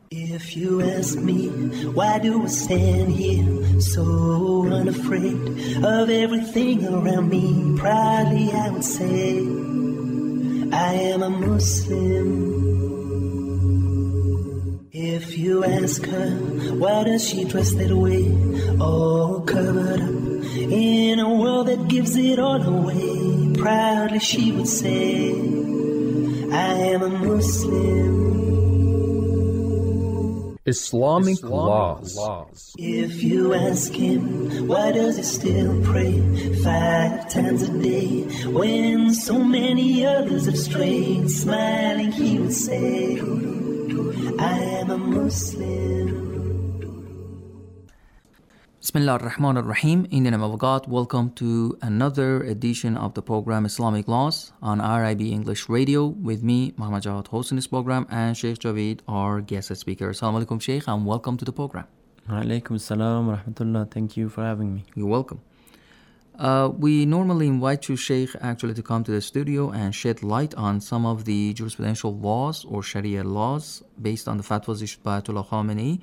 If you ask me, why do I stand here so unafraid of everything around me? Proudly I would say, I am a Muslim. If you ask her, why does she dress that way, all covered up in a world that gives it all away? Proudly she would say, I am a Muslim. Islamic laws. If you ask him, why does he still pray 5 times a day when so many others have strayed? Smiling he would say, I am a Muslim. Bismillah ar-Rahman ar-Rahim. In the name of God, welcome to another edition of the program Islamic Laws on RIB English Radio with me, Muhammad Jawad, hosting this program, and Sheikh Javeed, our guest speaker. Assalamu alaikum, Sheikh, and welcome to the program. Alaikum salam wa rahmatullah. Thank you for having me. You're welcome. We normally invite you, Sheikh, actually to come to the studio and shed light on some of the jurisprudential laws or Sharia laws based on the fatwas issued by Ayatollah Khamenei.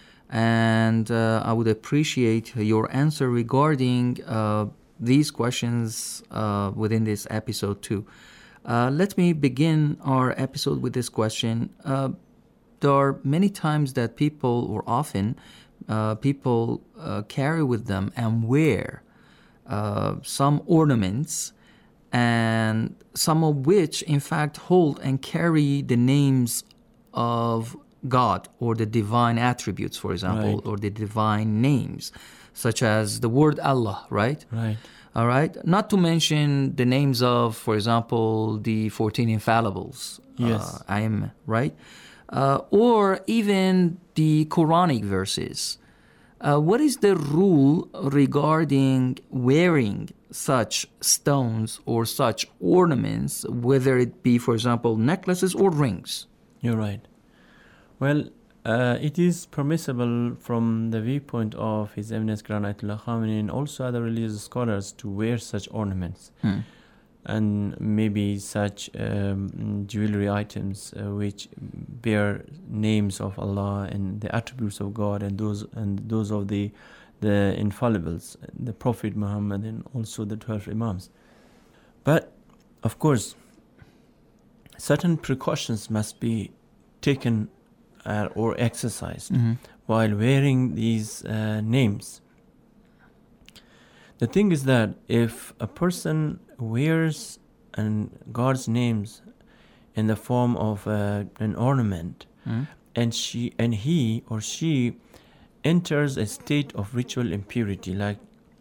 And I would appreciate your answer regarding these questions within this episode too. Let me begin our episode with this question. There are many times that people, or often, people carry with them and wear some ornaments, and some of which in fact hold and carry the names of God or the divine attributes, for example, right, or the divine names, such as the word Allah, right? Right. All right. Not to mention the names of, for example, the 14 infallibles. Yes. I am right. Or even the Quranic verses. What is the rule regarding wearing such stones or such ornaments, whether it be, for example, necklaces or rings? You're right. Well, it is permissible from the viewpoint of His Eminence Grand Ayatollah Khamenei and also other religious scholars to wear such ornaments and maybe such jewelry items which bear names of Allah and the attributes of God and those of the infallibles, the Prophet Muhammad and also the 12 Imams. But of course, certain precautions must be taken or exercised while wearing these names. The thing is that if a person wears God's names in the form of an ornament, and he or she enters a state of ritual impurity, like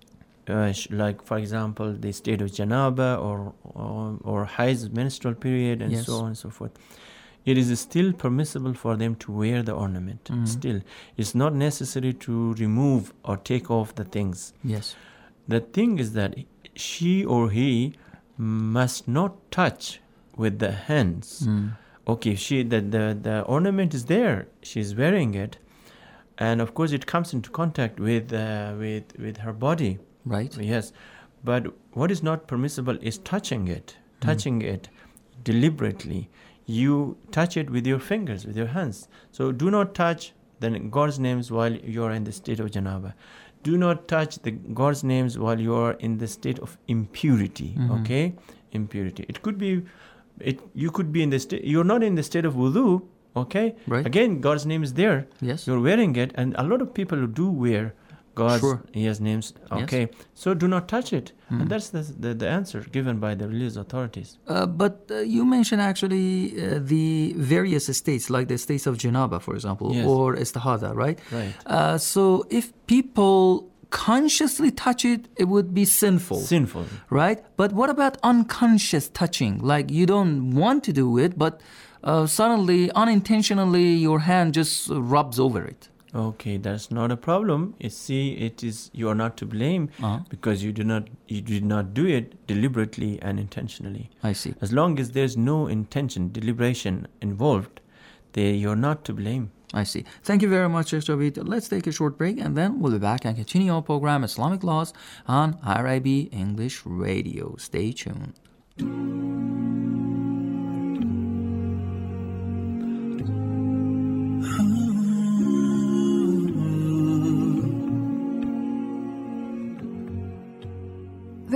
for example the state of janaba or Haid's menstrual period and so on and so forth, it is still permissible for them to wear the ornament. Still, it's not necessary to remove or take off the things. Yes. The thing is that she or he must not touch with the hands. Okay, the ornament is there, she's wearing it, and of course it comes into contact with her body. Right. Yes, but what is not permissible is touching it deliberately. You touch it with your fingers, with your hands. So do not touch the God's names while you are in the state of janaba. Do not touch the God's names while you are in the state of impurity. Okay, impurity. It could be, you could be in the state. You're not in the state of wudu. Okay. Right. Again, God's name is there. Yes. You're wearing it, and a lot of people do wear God's names. Okay. Yes. So do not touch it, and that's the answer given by the religious authorities. But you mentioned actually the various states, like the states of janaba, for example, or istihada, right? Right. So if people consciously touch it, it would be sinful. Sinful. Right? But what about unconscious touching? Like you don't want to do it, but suddenly, unintentionally, your hand just rubs over it. Okay, that's not a problem. You are not to blame because you did not do it deliberately and intentionally. I see. As long as there's no intention, deliberation involved, you're not to blame. I see. Thank you very much, Sheikh Javeed. Let's take a short break and then we'll be back and continue our program Islamic Laws on RIB English Radio. Stay tuned.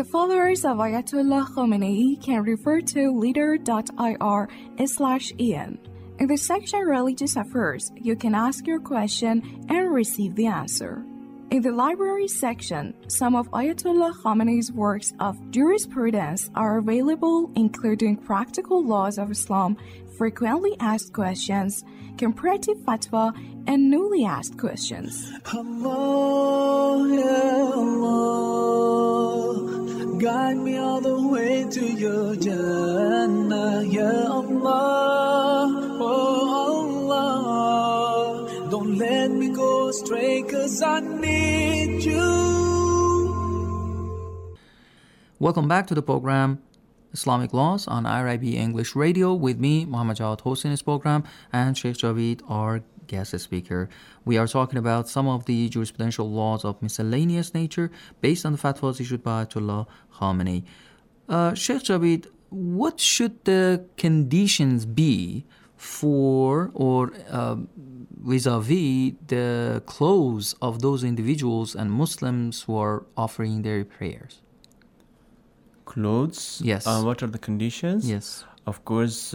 followers of Ayatollah Khomeini can refer to leader.ir/en. In the section Religious Affairs, you can ask your question and receive the answer. In the library section, some of Ayatollah Khomeini's works of jurisprudence are available, including Practical Laws of Islam, Frequently Asked Questions, Comparative Fatwa, and Newly Asked Questions. Allah, ya Allah, guide me all the way to your Jannah, ya Allah, oh Allah, don't let me go astray, 'cause I need you. Welcome back to the program Islamic Laws on IRIB English Radio with me, Muhammad Jawad hosting this program, and Sheikh Javid, our guest speaker. We are talking about some of the jurisprudential laws of miscellaneous nature based on the fatwas issued by Ayatollah Khamenei. Sheikh Javid, what should the conditions be for or vis-a-vis the clothes of those individuals and Muslims who are offering their prayers? Clothes? Yes. What are the conditions? Yes. Of course,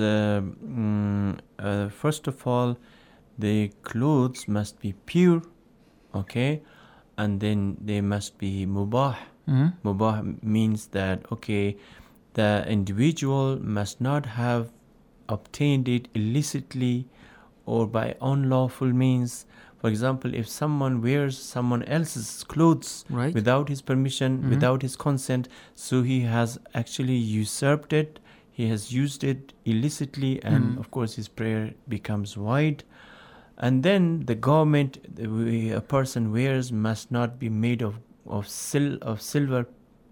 first of all, the clothes must be pure, okay? And then they must be mubah. Mm-hmm. Mubah means that, okay, the individual must not have obtained it illicitly or by unlawful means. For example, if someone wears someone else's clothes Right. without his permission, Mm-hmm. without his consent, so he has actually usurped it, he has used it illicitly, and of course his prayer becomes void. And then the garment a person wears must not be made of silver,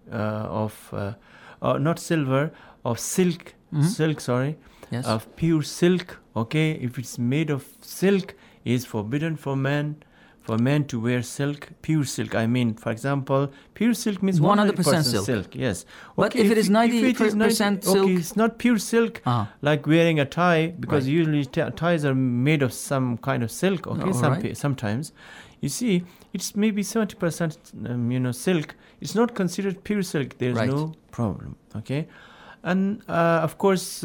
not silver, of silk, Yes. of pure silk. Okay, if it's made of silk, it is forbidden for men to wear silk, pure silk. I mean, for example, pure silk means 100% silk. Yes. But Okay, if it is 90% silk? okay, it's not pure silk, like wearing a tie, because Right. usually ties are made of some kind of silk. Okay, Right. sometimes. You see, it's maybe 70% silk. It's not considered pure silk. There's Right. no problem. Okay, and of course.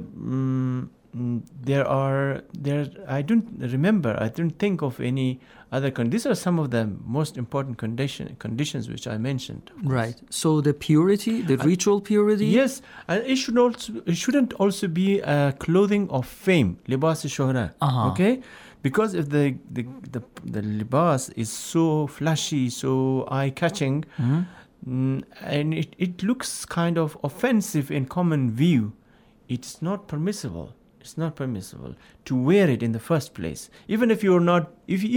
I don't think of any other these are some of the most important conditions which I mentioned. Right. So the purity, the ritual purity. Yes, and it shouldn't also be clothing of fame, libas shuhra. Okay, because if the libas is so flashy, so eye catching, and it looks kind of offensive in common view, it's not permissible. It's not permissible to wear it in the first place, even if you're not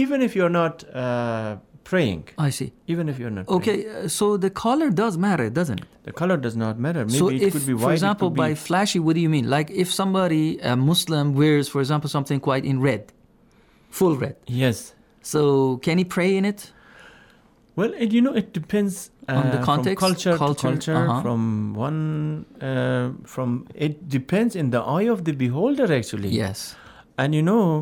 praying. I see. Even if you're not Okay, praying. so the color does matter, doesn't it? The color does not matter. Maybe So it if, could be white. for example, it could by be flashy, what do you mean? Like if somebody, a Muslim, wears, for example, something quite in red, full red. yes. So can he pray in it? Well, it depends On the context, from culture to culture. uh-huh. It depends in the eye of the beholder, actually. Yes. And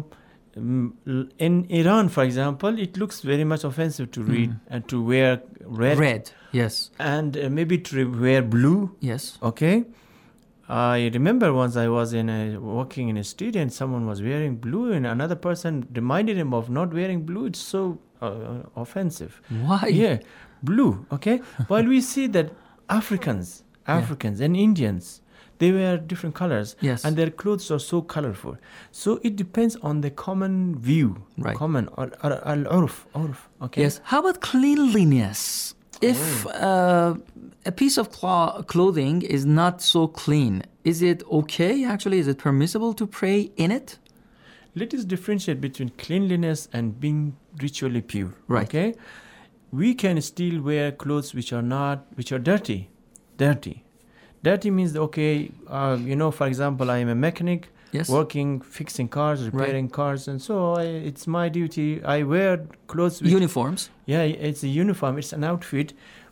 in Iran, for example, it looks very much offensive to read and to wear red. Yes. And maybe to wear blue. Yes. Okay. I remember once I was walking in a street and someone was wearing blue, and another person reminded him of not wearing blue. It's so offensive. Why? Yeah, blue. Okay. While we see that Africans and Indians, they wear different colors. Yes. And their clothes are so colorful. So it depends on the common view. Right. Common al-urf. Okay. Yes. How about cleanliness? If a piece of clothing is not so clean, is it okay? Actually, is it permissible to pray in it? Let us differentiate between cleanliness and being ritually pure. Right. Okay. We can still wear clothes which are dirty. Dirty means, okay, for example, I am a mechanic, Yes. working, fixing cars, repairing cars, and so it's my duty. I wear clothes. Uniforms. Yeah, it's a uniform. It's an outfit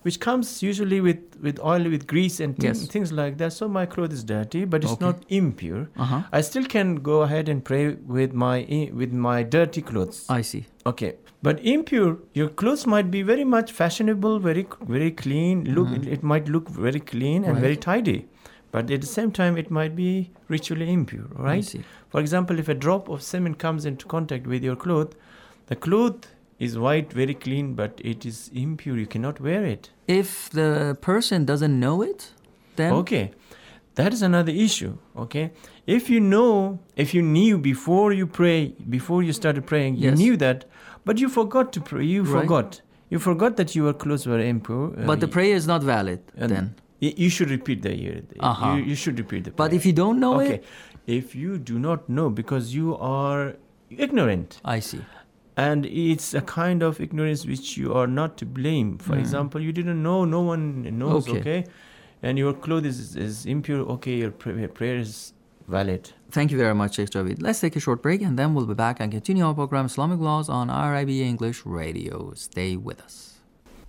which comes usually with oil, with grease and things like that. So my clothes is dirty, but it's not impure. I still can go ahead and pray with my dirty clothes. I see. Okay. But impure, your clothes might be very much fashionable, very very clean. It might look very clean and very tidy, but at the same time, it might be ritually impure. Right? I see. For example, if a drop of semen comes into contact with your cloth, the cloth is white, very clean, but it is impure. You cannot wear it. If the person doesn't know it, then okay, that is another issue. Okay, if you knew before you started praying, you knew that. But you forgot to pray. You forgot that your clothes were impure. But the prayer is not valid then. You should repeat the year. You should repeat the prayer. But if you don't know it? If you do not know because you are ignorant. I see. And it's a kind of ignorance which you are not to blame. For example, you didn't know, no one knows, okay? And your clothes is impure, okay, your prayer is valid. Thank you very much, Sheikh Javid. Let's take a short break and then we'll be back and continue our program Islamic Laws on IRIB English Radio. Stay with us.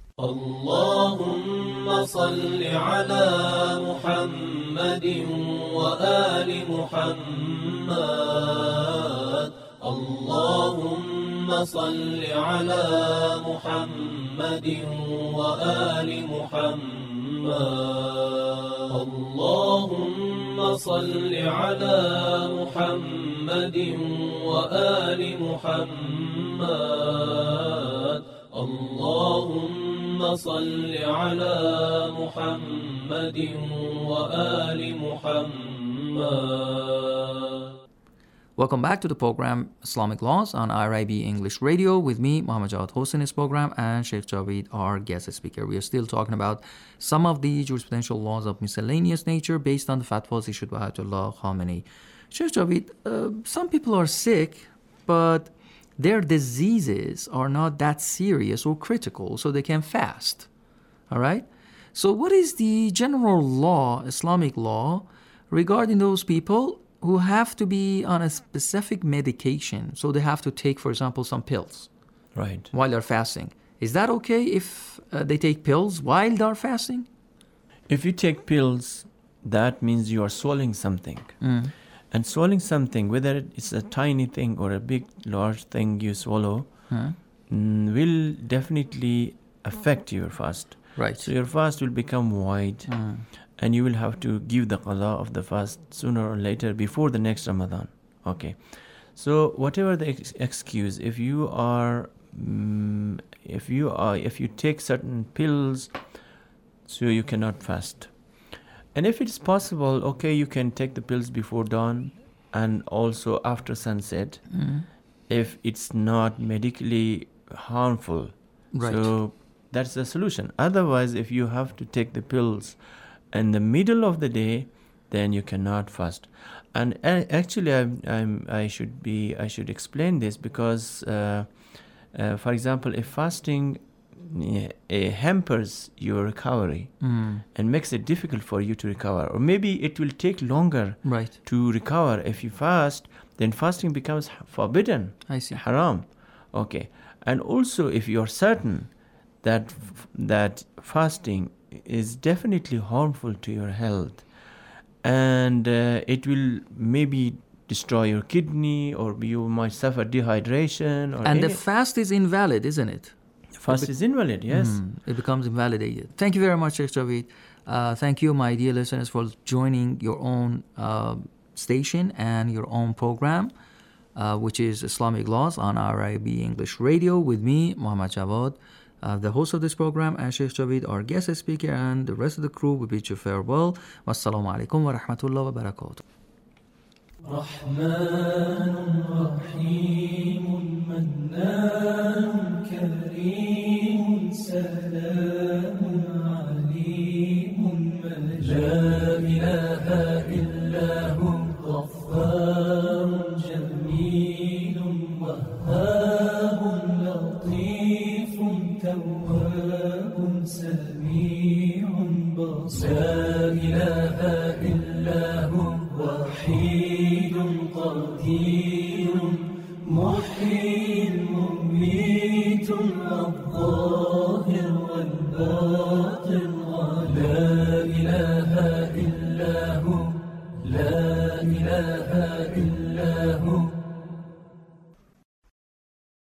اللهم صل على محمد وآل محمد اللهم صل على محمد وآل محمد اللهم صل على محمد وآل محمد اللهم صل على محمد وآل محمد. Welcome back to the program Islamic Laws on IRIB English Radio with me, Muhammad Jawad hosting this program, and Sheikh Javid, our guest speaker. We are still talking about some of the jurisprudential laws of miscellaneous nature based on the fatwas issued by Ayatollah Khamenei. Sheikh Javid, some people are sick, but their diseases are not that serious or critical, so they can fast. All right? So what is the general law, Islamic law, regarding those people who have to be on a specific medication? So they have to take, for example, some pills while they're fasting. Is that okay if they take pills while they're fasting? If you take pills, that means you are swallowing something. And swallowing something, whether it's a tiny thing or a big, large thing you swallow, will definitely affect your fast. Right. So your fast will become wide, and you will have to give the qada of the fast sooner or later before the next Ramadan. Okay. So whatever the excuse, if you take certain pills, so you cannot fast. And if it's possible, okay, you can take the pills before dawn and also after sunset, if it's not medically harmful. Right. So that's the solution. Otherwise, if you have to take the pills in the middle of the day, then you cannot fast. And actually, I should explain this because, for example, if fasting hampers your recovery and makes it difficult for you to recover, or maybe it will take longer to recover. If you fast, then fasting becomes forbidden. I see. Haram. Okay. And also, if you are certain that fasting is definitely harmful to your health, and it will maybe destroy your kidney, or you might suffer dehydration. And the fast is invalid, isn't it? Fast is invalid, yes. It becomes invalidated. Thank you very much, Sheikh Javid. Thank you, my dear listeners, for joining your own station and your own program, which is Islamic Laws on IRIB English Radio with me, Muhammad Jawad, the host of this program, and Sheikh Javid, our guest speaker, and the rest of the crew. We bid you farewell. Wassalamu alaikum wa rahmatullahi wa barakatuh. رحمن رحيم منان كريم سلام عليم لا إله إلا هو غفار جميل وهاب لطيف تواب سميع بصير لا إله إلا هو وحيد قدير محيي